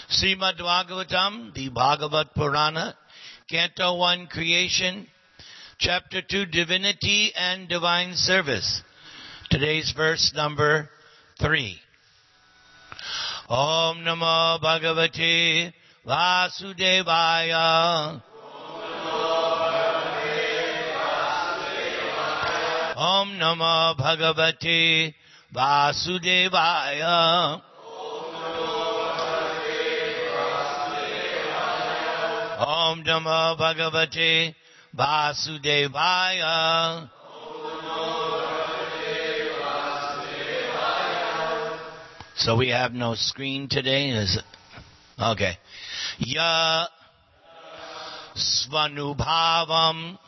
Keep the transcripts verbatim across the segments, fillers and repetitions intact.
Srimad Bhagavatam, the Bhagavad Purana, Canto one, Creation, Chapter two, Divinity and Divine Service. Today's verse number three. Om Namo Bhagavate Vasudevaya. Om Namo Bhagavate Vasudevaya. Om Namo Bhagavate Vasudevaya. So we have no screen today, is it? Okay. Ya Svanubhavam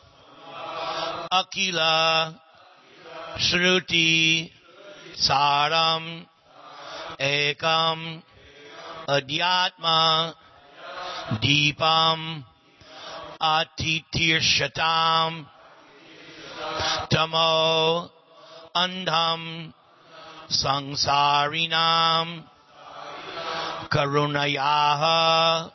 Akila Shruti Saram Ekam Adhyatma Deepam Atitirshatam Tamo Andham Sangsarinam Karunayaha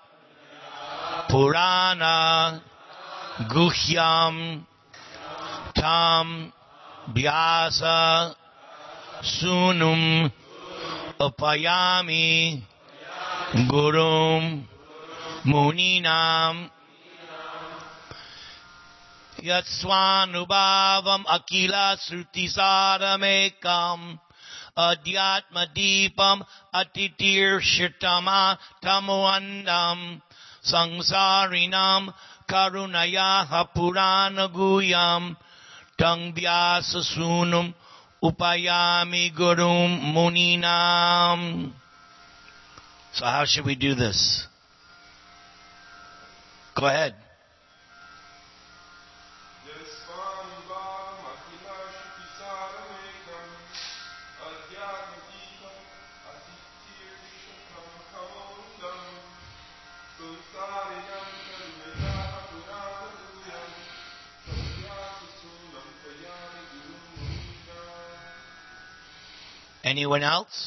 Purana Guhyam Tam Vyasa Sunum Upayami Gurum Muninam Yatswanubhavam Akila Srutisaramekam Adhyatma Deepam Atitir Shitama Tamuandam Sangsarinam Karunayaha Purana Guyam Tang Vyasa Sunum Upayami Gurum Muninam. So how should we do this? Go ahead. Anyone else?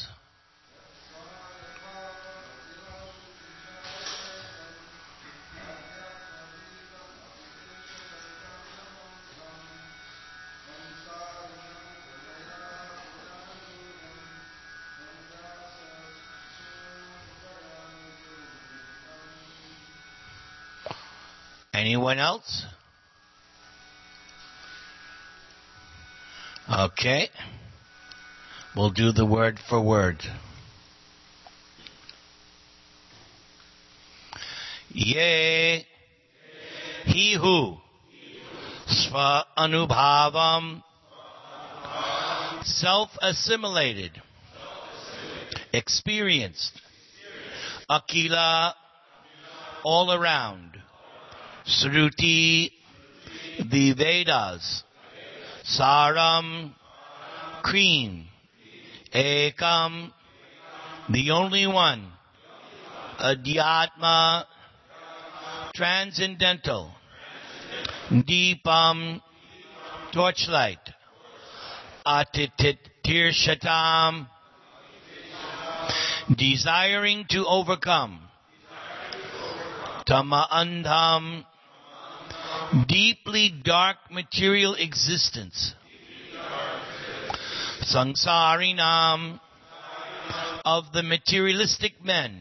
Anyone else? Okay. We'll do the word for word. Ye, he who, sva anubhavam, self-assimilated, experienced, akila, all around, Sruti, the Vedas, Saram, cream, Ekam, the only one, Adhyatma, transcendental, Deepam, torchlight, Atitirshatam, desiring to overcome, Tama Andham, deeply dark material existence, Sangsarinam, of the materialistic men,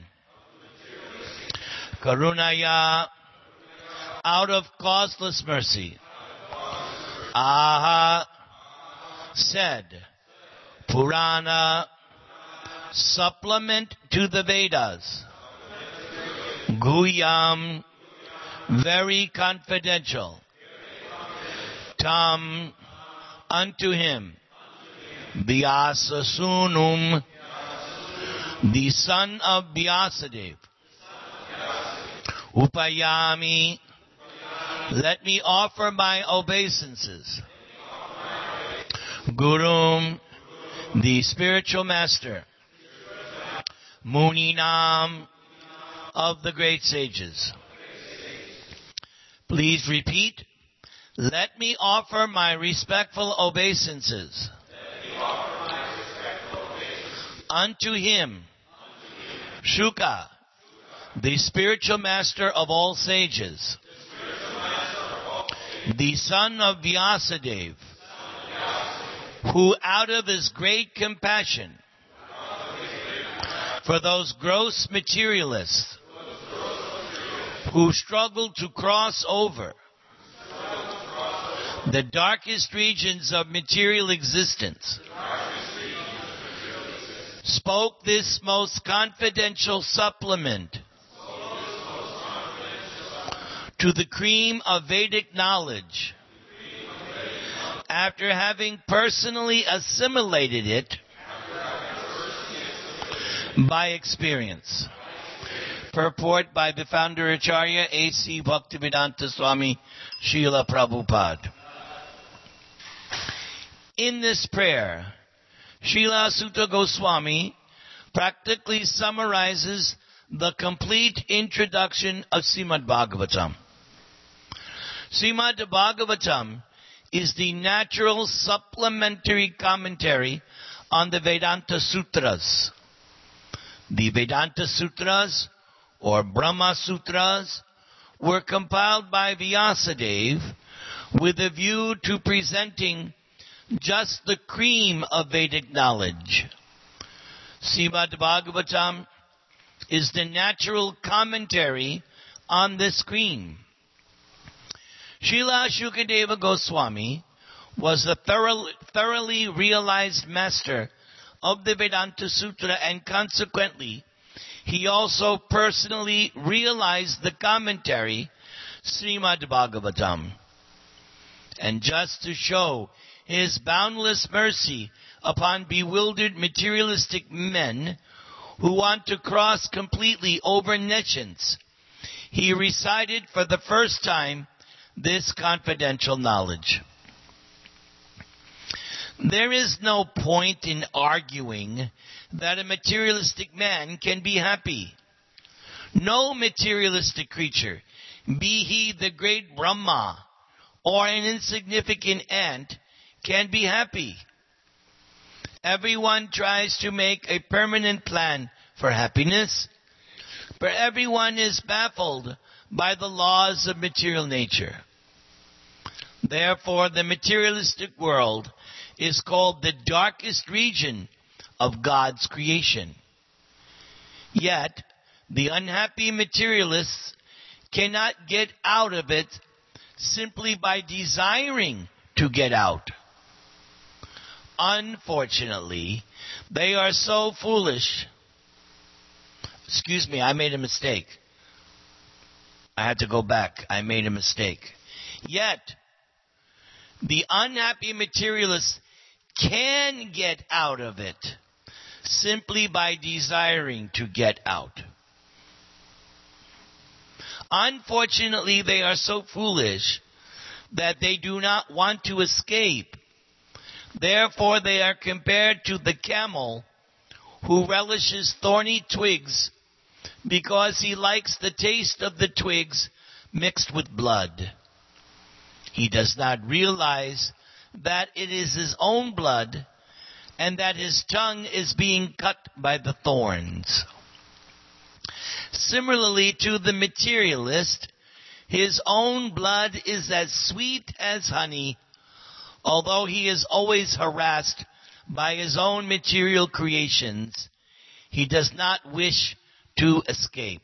Karunaya, out of causeless mercy, Aha, said, Purana, supplement to the Vedas, Guyam, very confidential, Tam, unto him, Vyasa Sunum, the son of Vyasadeva, Upayami, let me offer my obeisances, Gurum, the spiritual master, Muninam, of the great sages. Please repeat. Let me offer my respectful obeisances unto him, Shuka, the spiritual master of all sages, the son of Vyasadeva, who out of his great compassion for those gross materialists who struggle to cross over the darkest regions of material existence, spoke this most confidential supplement to the cream of Vedic knowledge, after having personally assimilated it by experience. Purport by the founder Acharya A C Bhaktivedanta Swami Srila Prabhupada. In this prayer, Srila Sutta Goswami practically summarizes the complete introduction of Srimad Bhagavatam. Srimad Bhagavatam is the natural supplementary commentary on the Vedanta Sutras. The Vedanta Sutras, or Brahma Sutras, were compiled by Vyasadeva with a view to presenting just the cream of Vedic knowledge. Srimad Bhagavatam is the natural commentary on this cream. Srila Shukadeva Goswami was a thoroughly, thoroughly realized master of the Vedanta Sutra, and consequently, he also personally realized the commentary, Srimad Bhagavatam. And just to show his boundless mercy upon bewildered materialistic men who want to cross completely over nescience, he recited for the first time this confidential knowledge. There is no point in arguing that a materialistic man can be happy. No materialistic creature, be he the great Brahma or an insignificant ant, can be happy. Everyone tries to make a permanent plan for happiness, but everyone is baffled by the laws of material nature. Therefore, the materialistic world is called the darkest region of God's creation. Yet, the unhappy materialists cannot get out of it simply by desiring to get out. Unfortunately, they are so foolish. Excuse me, I made a mistake. I had to go back. I made a mistake. Yet, the unhappy materialists can get out of it simply by desiring to get out. Unfortunately, they are so foolish that they do not want to escape. Therefore, they are compared to the camel who relishes thorny twigs because he likes the taste of the twigs mixed with blood. He does not realize that it is his own blood and that his tongue is being cut by the thorns. Similarly to the materialist, his own blood is as sweet as honey, although he is always harassed by his own material creations. He does not wish to escape.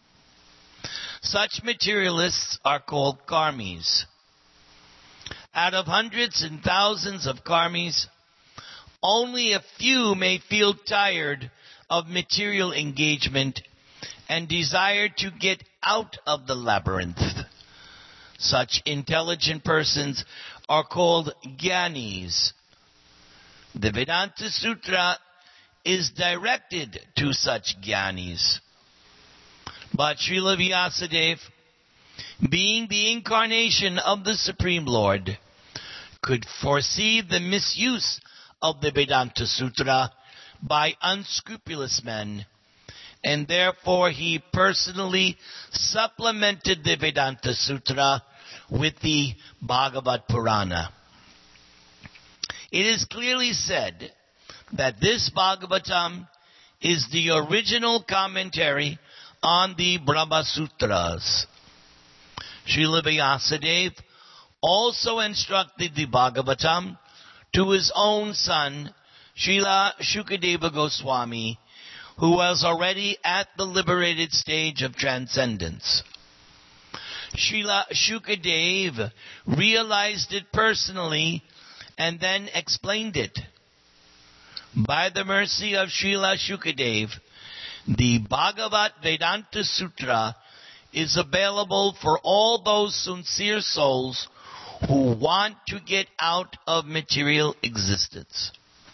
Such materialists are called karmis. Out of hundreds and thousands of karmis, only a few may feel tired of material engagement and desire to get out of the labyrinth. Such intelligent persons are called jnanis. The Vedanta Sutra is directed to such jnanis. But Srila Vyasadeva, being the incarnation of the Supreme Lord, could foresee the misuse of the Vedanta Sutra by unscrupulous men, and therefore he personally supplemented the Vedanta Sutra with the Bhagavad Purana. It is clearly said that this Bhagavatam is the original commentary on the Brahma Sutras. Srila Vyasadeva also instructed the Bhagavatam to his own son, Srila Shukadeva Goswami, who was already at the liberated stage of transcendence. Srila Shukadeva realized it personally and then explained it. By the mercy of Srila Shukadeva, the Bhagavad Vedanta Sutra is available for all those sincere souls who want to get out of material existence.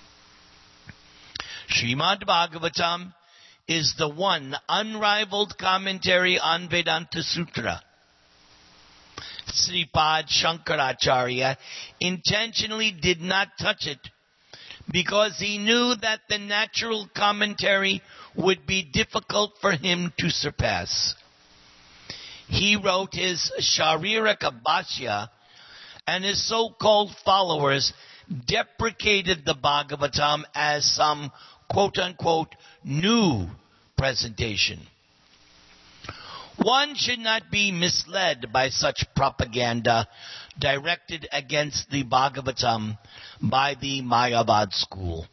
Srimad Bhagavatam is the one unrivaled commentary on Vedanta Sutra. Sripad Shankaracharya intentionally did not touch it because he knew that the natural commentary would be difficult for him to surpass. He wrote his Shariraka Bhashya, and his so-called followers deprecated the Bhagavatam as some quote-unquote new presentation. One should not be misled by such propaganda directed against the Bhagavatam by the Mayavad school.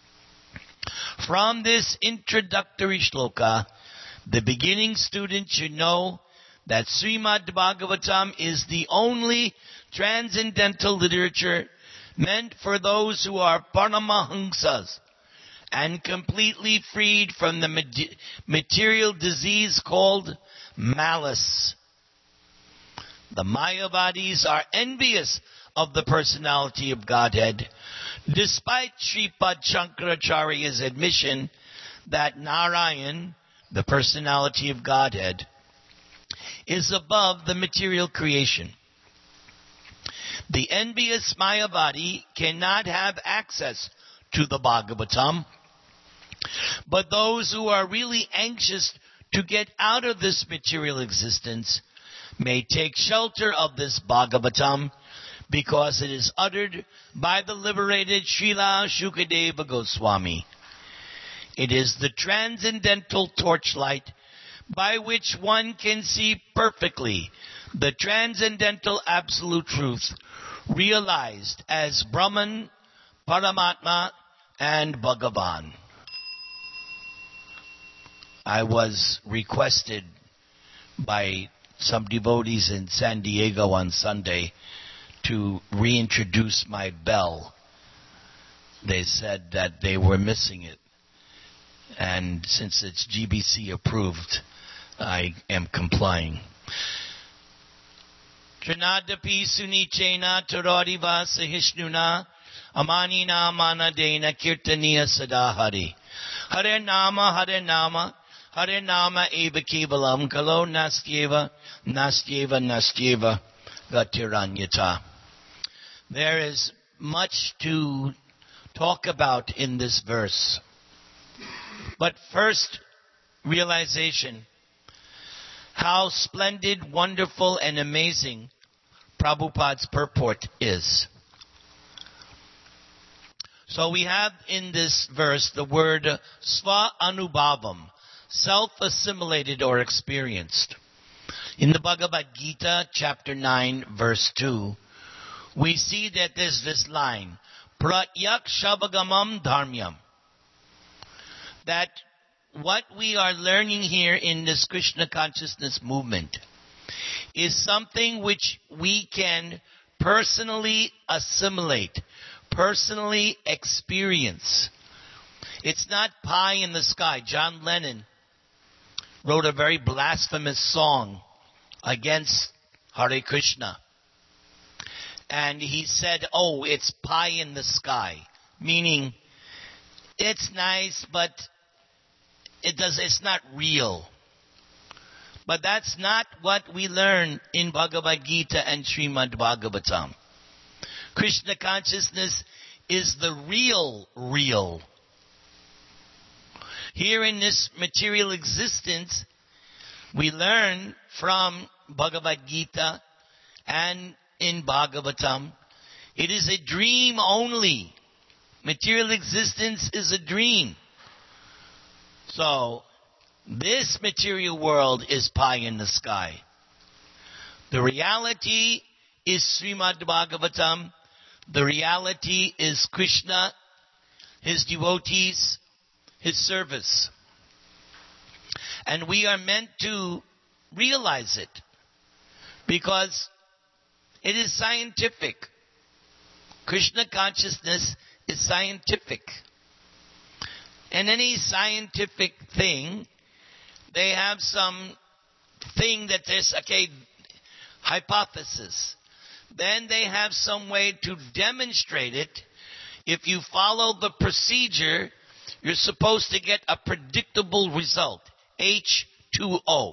From this introductory shloka, the beginning student should know that Srimad Bhagavatam is the only transcendental literature meant for those who are Paramahamsas and completely freed from the material disease called malice. The Mayavadis are envious of the personality of Godhead, despite Sripad Shankaracharya's admission that Narayan, the personality of Godhead, is above the material creation. The envious Mayavadi cannot have access to the Bhagavatam, but those who are really anxious to get out of this material existence may take shelter of this Bhagavatam because it is uttered by the liberated Srila Shukadeva Goswami. It is the transcendental torchlight by which one can see perfectly the transcendental absolute truth realized as Brahman, Paramatma, and Bhagavan. I was requested by some devotees in San Diego on Sunday to reintroduce my bell. They said that they were missing it. And since it's G B C approved, I am complying. Trinadapi sunichena taradiva sahishnuna amanina manadena kirtaniya sadahari. Hare nama, hare nama, hare nama eva kevalam kalo nastyeva, nastyeva, nastyeva gatiranyata. There is much to talk about in this verse. But first, realization how splendid, wonderful, and amazing Prabhupada's purport is. So we have in this verse the word sva anubhavam, self-assimilated or experienced. In the Bhagavad Gita, chapter nine, verse two, we see that there's this line, pratyakshabagamam dharmyam, that what we are learning here in this Krishna consciousness movement is something which we can personally assimilate, personally experience. It's not pie in the sky. John Lennon wrote a very blasphemous song against Hare Krishna. And he said, oh, it's pie in the sky. Meaning, it's nice, but it does, it's not real. But that's not what we learn in Bhagavad Gita and Srimad Bhagavatam. Krishna consciousness is the real, real. Here in this material existence, we learn from Bhagavad Gita and in Bhagavatam, it is a dream only. Material existence is a dream. So, This material world is pie in the sky. The reality is Srimad Bhagavatam. The reality is Krishna, His devotees, His service. And we are meant to realize it because it is scientific. Krishna consciousness is scientific. And any scientific thing, they have some thing that there's, okay, hypothesis. Then they have some way to demonstrate it. If you follow the procedure, you're supposed to get a predictable result. H two O.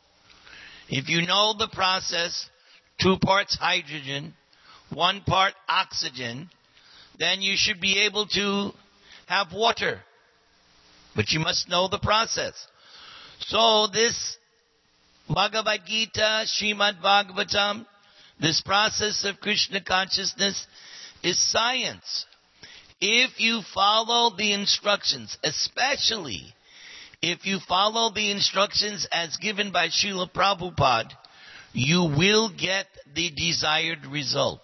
If you know the process, two parts hydrogen, one part oxygen, then you should be able to have water. But you must know the process. So this Bhagavad Gita, Srimad Bhagavatam, this process of Krishna consciousness is science. If you follow the instructions, especially if you follow the instructions as given by Srila Prabhupada, you will get the desired result.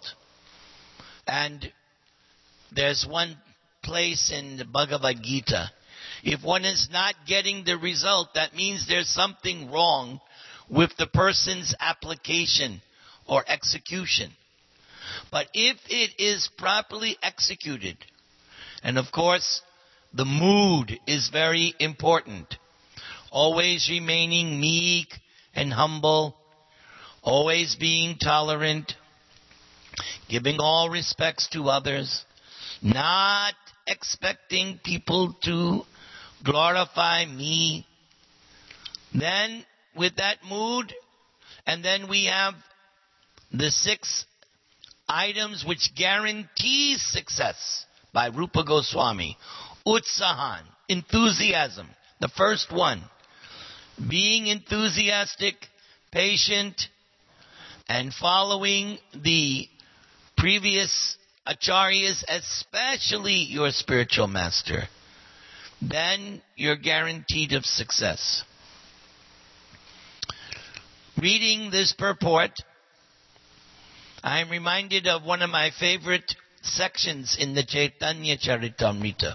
And there's one place in the Bhagavad Gita. If one is not getting the result, that means there's something wrong with the person's application or execution. But if it is properly executed, and of course, the mood is very important. Always remaining meek and humble, always being tolerant, giving all respects to others, not expecting people to glorify me. Then, with that mood, and then we have the six items which guarantees success by Rupa Goswami. Utsahan, enthusiasm, the first one. Being enthusiastic, patient, and following the previous acharyas, especially your spiritual master, then you're guaranteed of success. Reading this purport, I'm reminded of one of my favorite sections in the Chaitanya Charitamrita.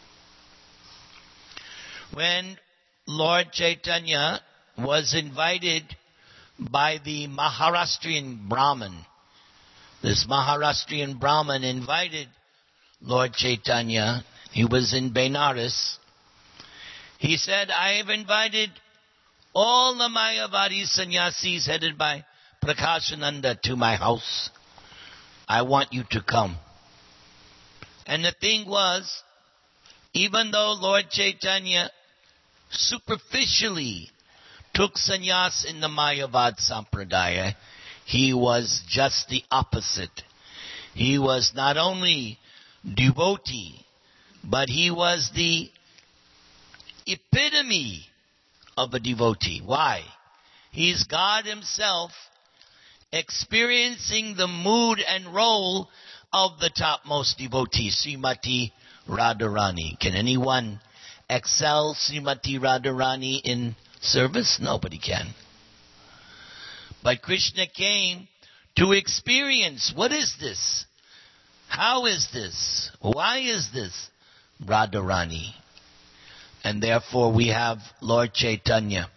When Lord Chaitanya was invited by the Maharashtrian Brahmin, this Maharashtrian Brahmin invited Lord Chaitanya. He was in Benares. He said, I have invited all the Mayavadi sannyasis headed by Prakashananda to my house. I want you to come. And the thing was, even though Lord Chaitanya superficially took sannyas in the Mayavad Sampradaya, he was just the opposite. He was not only devotee, but he was the epitome of a devotee. Why? He's God himself experiencing the mood and role of the topmost devotee, Srimati Radharani. Can anyone excel Srimati Radharani in service? Nobody can. But Krishna came to experience, what is this? How is this? Why is this Radharani? And therefore we have Lord Chaitanya.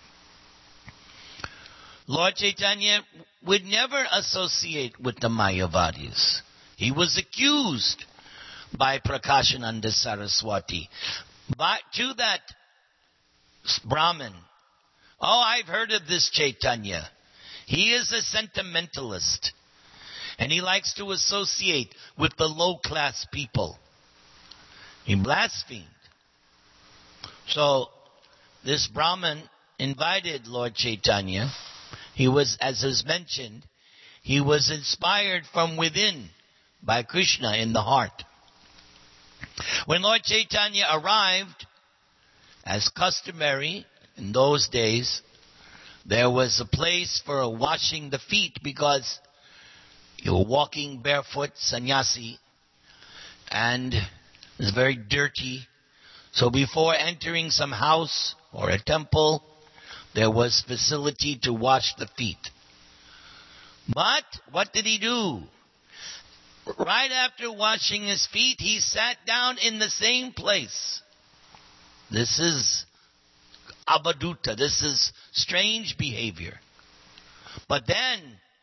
Lord Chaitanya would never associate with the Mayavadis. He was accused by Prakashananda Saraswati. But to that Brahmin, oh, I've heard of this Chaitanya. He is a sentimentalist. And he likes to associate with the low-class people. He blasphemed. So, this Brahmin invited Lord Chaitanya. He was, as is mentioned, he was inspired from within by Krishna in the heart. When Lord Chaitanya arrived, as customary in those days, there was a place for washing the feet because you were walking barefoot, sannyasi, and it was very dirty. So before entering some house or a temple, there was facility to wash the feet. But what did he do? Right after washing his feet, he sat down in the same place. This is avaduta. This is strange behavior. But then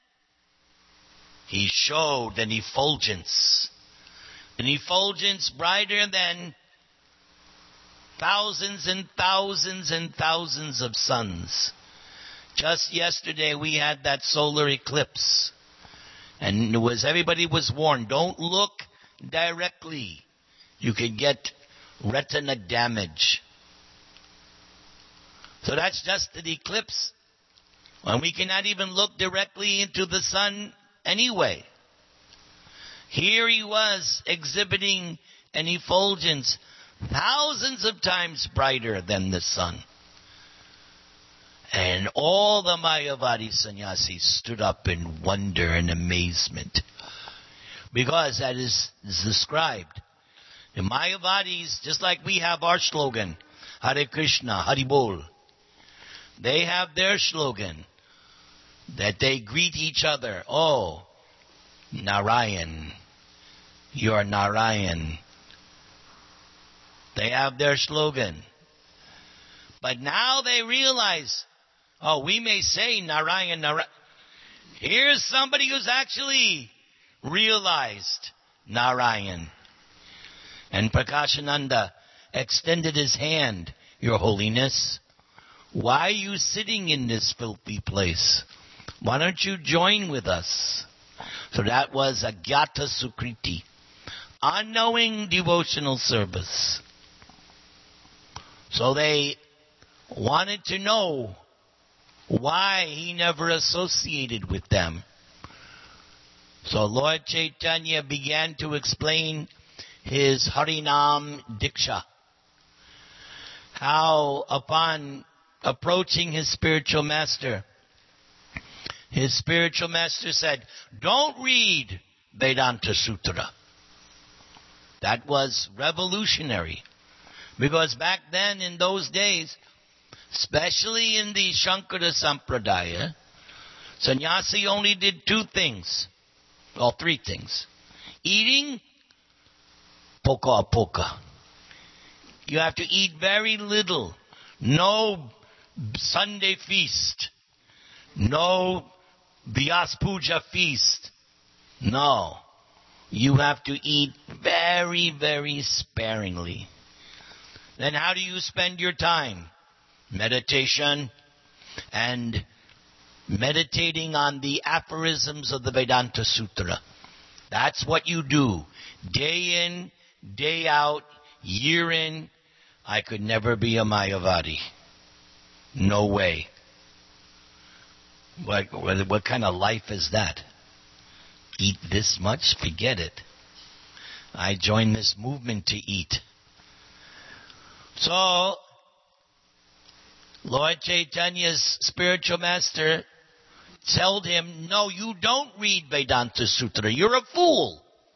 he showed an effulgence. An effulgence brighter than thousands and thousands and thousands of suns. Just yesterday we had that solar eclipse. And it was everybody was warned, don't look directly. You could get retina damage. So that's just an eclipse. And we cannot even look directly into the sun anyway. Here he was exhibiting an effulgence thousands of times brighter than the sun. And all the Mayavadi sannyasis stood up in wonder and amazement. Because that is, is described. The Mayavadis, just like we have our slogan, Hare Krishna, Hari Bol. They have their slogan that they greet each other. Oh, Narayan. You're Narayan. They have their slogan. But now they realize, oh, we may say Narayan, Narayan. Here's somebody who's actually realized Narayan. And Prakashananda extended his hand. Your Holiness, why are you sitting in this filthy place? Why don't you join with us? So that was a Gyata Sukriti, unknowing devotional service. So they wanted to know why he never associated with them. So Lord Chaitanya began to explain his Harinam Diksha. How upon approaching his spiritual master, his spiritual master said, don't read Vedanta Sutra. That was revolutionary. Because back then, in those days, especially in the Shankara Sampradaya, sannyasi only did two things. Well, three things. Eating, poka poka. You have to eat very little. No Sunday feast. No Vyas Puja feast. No. You have to eat very, very sparingly. Then how do you spend your time? Meditation and meditating on the aphorisms of the Vedanta Sutra. That's what you do. Day in, day out, year in. I could never be a Mayavadi. No way. What, what, what kind of life is that? Eat this much? Forget it. I joined this movement to eat. So, Lord Chaitanya's spiritual master told him, no, you don't read Vedanta Sutra. You're a fool.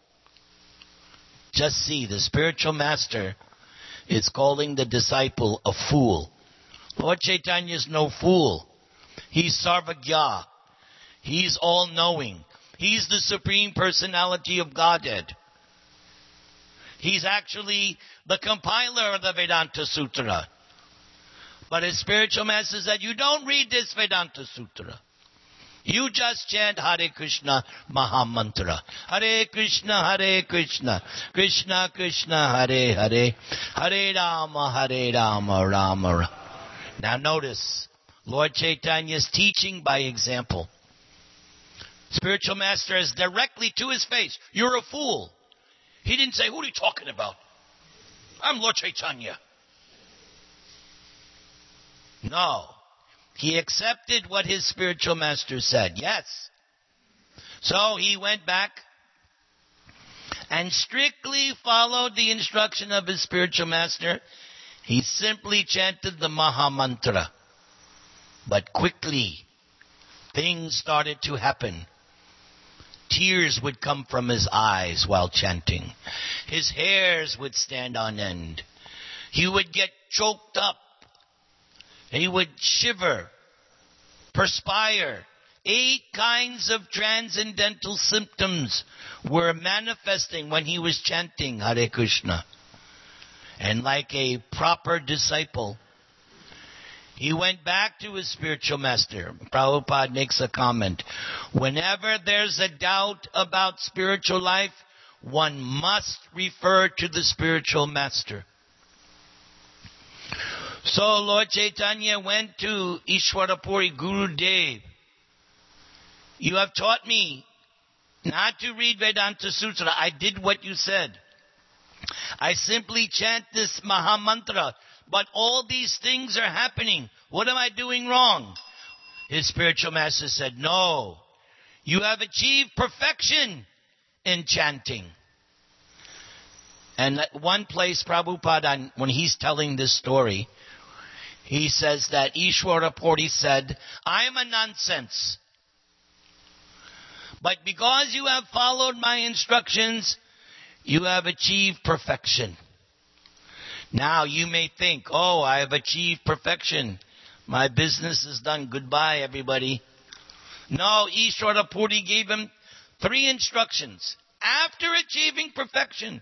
Just see, the spiritual master is calling the disciple a fool. Lord Chaitanya is no fool. He's Sarvagya. He's all-knowing. He's the Supreme Personality of Godhead. He's actually the compiler of the Vedanta Sutra. But his spiritual master said, you don't read this Vedanta Sutra. You just chant Hare Krishna Mahamantra. Hare Krishna, Hare Krishna, Krishna Krishna, Hare Hare, Hare Rama, Hare Rama, Rama Rama. Now notice, Lord Chaitanya is teaching by example. Spiritual master is directly to his face. You're a fool. He didn't say, who are you talking about? I'm Lord Chaitanya. No. He accepted what his spiritual master said. Yes. So he went back and strictly followed the instruction of his spiritual master. He simply chanted the Maha Mantra. But quickly, things started to happen. Tears would come from his eyes while chanting. His hairs would stand on end. He would get choked up. He would shiver, perspire. Eight kinds of transcendental symptoms were manifesting when he was chanting Hare Krishna. And like a proper disciple, he went back to his spiritual master. Prabhupada makes a comment. Whenever there's a doubt about spiritual life, one must refer to the spiritual master. So Lord Chaitanya went to Ishwarapuri Gurudev. You have taught me not to read Vedanta Sutra. I did what you said. I simply chant this Maha Mantra. But all these things are happening. What am I doing wrong? His spiritual master said, no. You have achieved perfection in chanting. And at one place, Prabhupada, when he's telling this story, he says that Ishwarapuri said, I am a nonsense. But because you have followed my instructions, you have achieved perfection. Now you may think, oh, I have achieved perfection. My business is done. Goodbye, everybody. No, Ishwarapuri gave him three instructions after achieving perfection.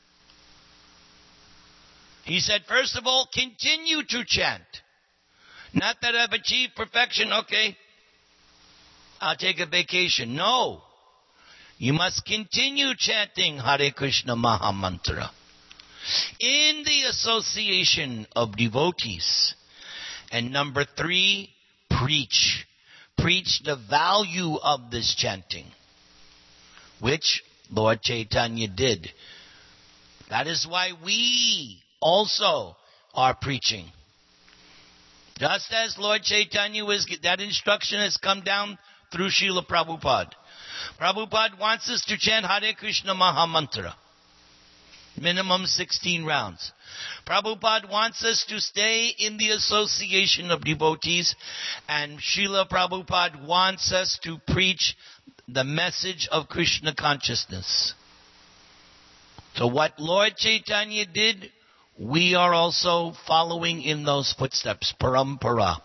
He said, first of all, continue to chant. Not that I've achieved perfection, okay, I'll take a vacation. No. You must continue chanting Hare Krishna Maha Mantra in the association of devotees. And number three, preach. Preach the value of this chanting, which Lord Chaitanya did. That is why we also are preaching. Just as Lord Chaitanya was, that instruction has come down through Srila Prabhupada. Prabhupada wants us to chant Hare Krishna Maha Mantra. Minimum sixteen rounds. Prabhupada wants us to stay in the association of devotees, and Srila Prabhupada wants us to preach the message of Krishna consciousness. So what Lord Chaitanya did, we are also following in those footsteps. Parampara.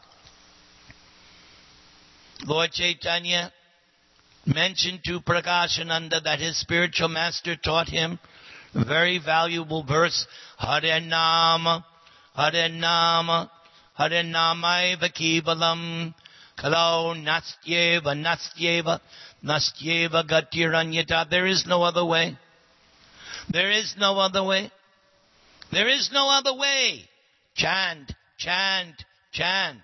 Lord Chaitanya mentioned to Prakashananda that his spiritual master taught him a very valuable verse. Hare Nama, Hare Nama, Hare Namaiva Kevalam, Kalau Nastyeva, Nastyeva, Nastyeva Gatiranyata. There is no other way. There is no other way. There is no other way. Chant, chant, chant.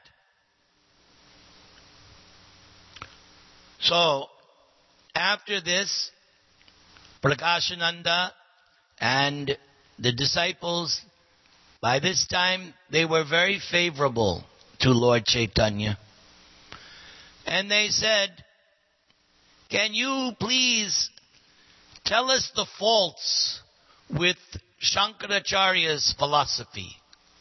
So, after this, Prakashananda and the disciples, by this time, they were very favorable to Lord Chaitanya. And they said, can you please tell us the faults with Shankaracharya's philosophy?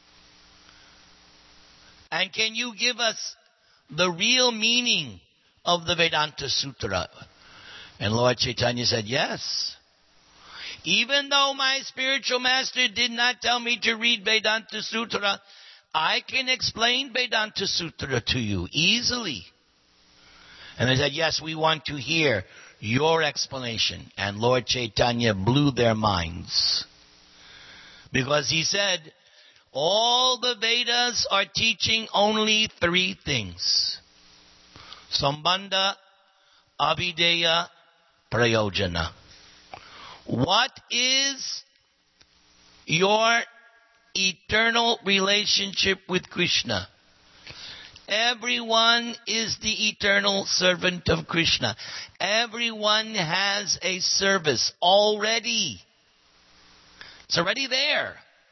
And can you give us the real meaning of the Vedanta Sutra? And Lord Chaitanya said, yes. Even though my spiritual master did not tell me to read Vedanta Sutra, I can explain Vedanta Sutra to you easily. And they said, yes, we want to hear your explanation. And Lord Chaitanya blew their minds. Because he said, all the Vedas are teaching only three things. Sambandha, Abhideya, Prayojana. What is your eternal relationship with Krishna? Everyone is the eternal servant of Krishna. Everyone has a service already. It's already there.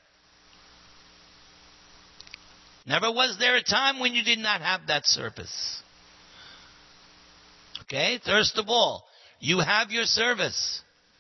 Never was there a time when you did not have that service. Okay, first of all, you have your service.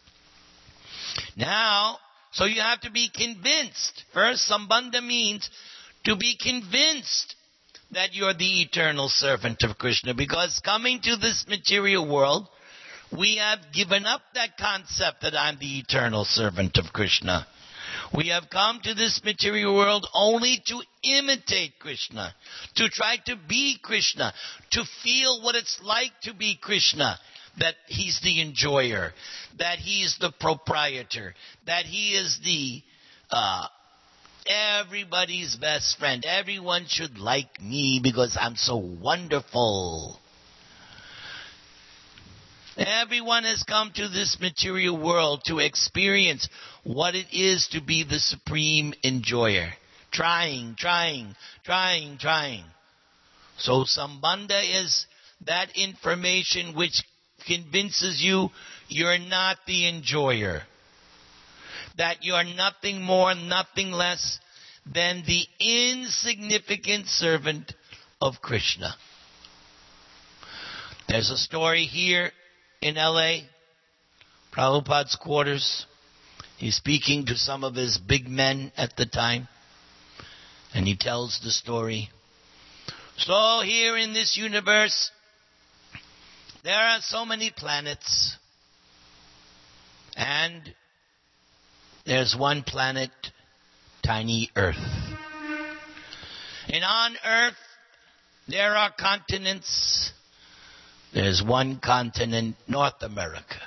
Now, so you have to be convinced. First, Sambandha means to be convinced that you're the eternal servant of Krishna. Because coming to this material world, we have given up that concept that I'm the eternal servant of Krishna. We have come to this material world only to imitate Krishna, to try to be Krishna, to feel what it's like to be Krishna, that he's the enjoyer, that he's the proprietor, that he is the uh, everybody's best friend. Everyone should like me because I'm so wonderful. Everyone has come to this material world to experience what it is to be the supreme enjoyer. Trying, trying, trying, trying. So Sambandha is that information which convinces you you're not the enjoyer. That you're nothing more, nothing less than the insignificant servant of Krishna. There's a story here in L A, Prabhupada's quarters. He's speaking to some of his big men at the time, and he tells the story. So here in this universe, there are so many planets, and there's one planet, tiny Earth. And on Earth, there are continents. There's one continent, North America.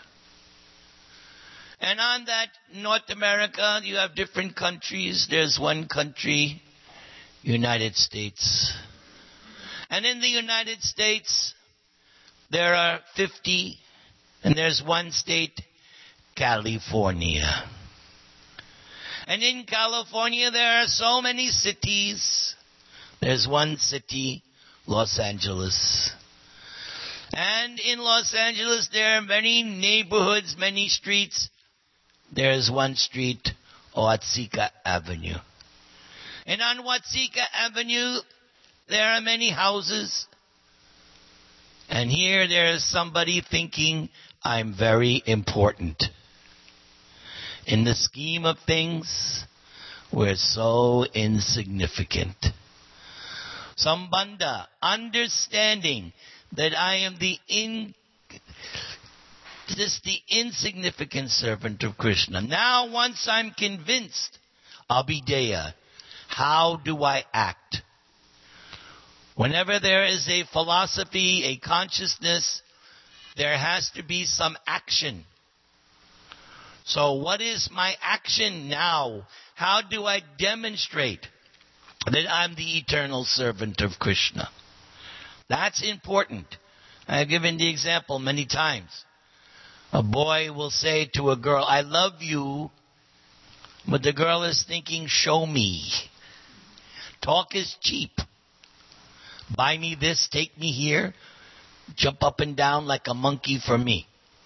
And on that North America, you have different countries. There's one country, United States. And in the United States, there are fifty, and there's one state, California. And in California, there are so many cities. There's one city, Los Angeles. And in Los Angeles, there are many neighborhoods, many streets. There's one street, Watsika Avenue. And on Watsika Avenue, there are many houses. And here there is somebody thinking, I'm very important. In the scheme of things, we're so insignificant. Sambandha, understanding that I am the in, just the insignificant servant of Krishna. Now, once I'm convinced, Abhideya, how do I act? Whenever there is a philosophy, a consciousness, there has to be some action. So what is my action now? How do I demonstrate that I'm the eternal servant of Krishna? That's important. I've given the example many times. A boy will say to a girl, I love you, but the girl is thinking, show me. Talk is cheap. Buy me this, take me here, jump up and down like a monkey for me.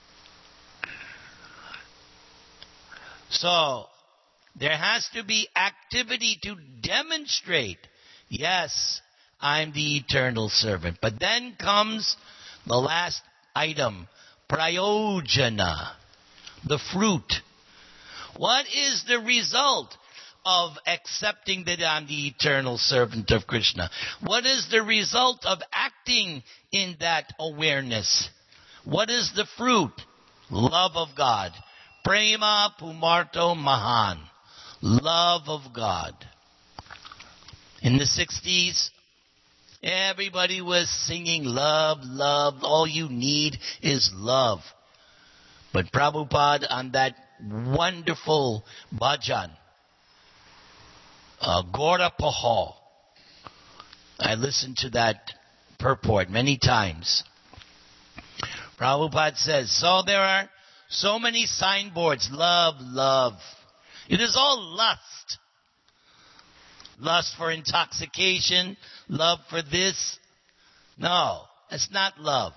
So, there has to be activity to demonstrate, yes, I'm the eternal servant. But then comes the last item, prayojana, the fruit. What is the result of accepting that I'm the eternal servant of Krishna? What is the result of acting in that awareness? What is the fruit? Love of God. Prema Pumarto Mahan. Love of God. In the sixties, everybody was singing love, love. All you need is love. But Prabhupada on that wonderful bhajan, uh, Gaura Pahal, I listened to that purport many times. Prabhupada says, so there are so many signboards, love, love. It is all lust. Lust for intoxication, love for this. No, it's not love.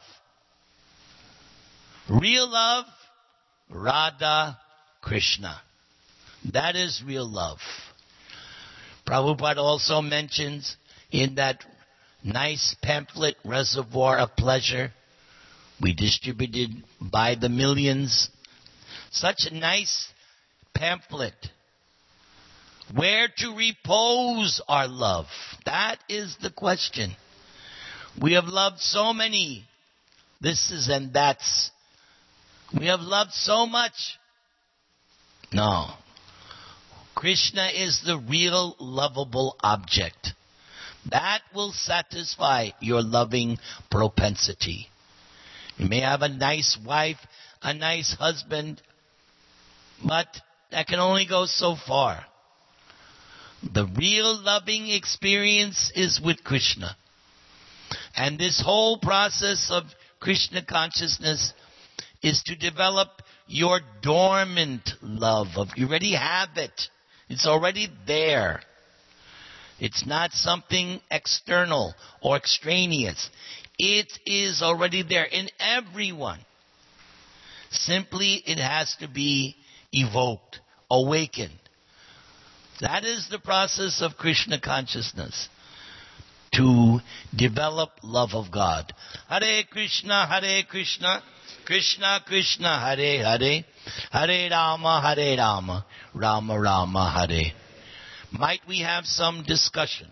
Real love, Radha Krishna. That is real love. Prabhupada also mentions in that nice pamphlet, Reservoir of Pleasure, we distributed by the millions, such a nice pamphlet. Where to repose our love? That is the question. We have loved so many thises and that's. We have loved so much. No. Krishna is the real lovable object. That will satisfy your loving propensity. You may have a nice wife, a nice husband, but that can only go so far. The real loving experience is with Krishna. And this whole process of Krishna consciousness is to develop your dormant love of, you already have it. It's already there. It's not something external or extraneous. It is already there in everyone. Simply it has to be evoked, awakened. That is the process of Krishna consciousness. To develop love of God. Hare Krishna, Hare Krishna, Krishna Krishna, Hare Hare, Hare Rama, Hare Rama, Rama Rama, Hare. Might we have some discussion?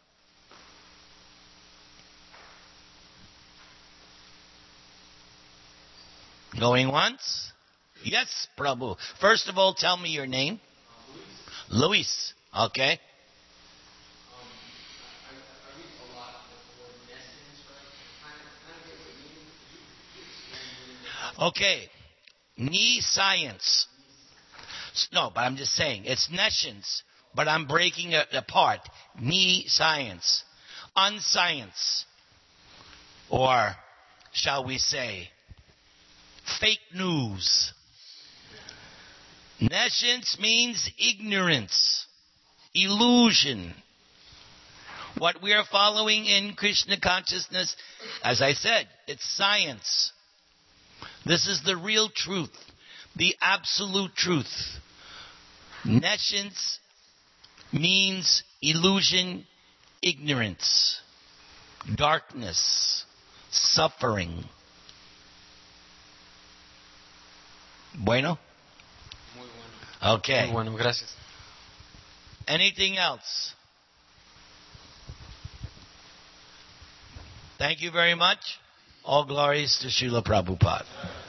Going once? Yes, Prabhu. First of all, tell me your name. Luis. Luis. Okay. Okay, knee science. No, but I'm just saying, it's nescience, but I'm breaking it apart. Knee science. Unscience. Or, shall we say, fake news. Nescience means ignorance, illusion. What we are following in Krishna consciousness, as I said, it's science. This is the real truth, the absolute truth. Nescience means illusion, ignorance, darkness, suffering. Bueno? Muy bueno. Okay. Muy bueno, gracias. Anything else? Thank you very much. All glories to Srila Prabhupada.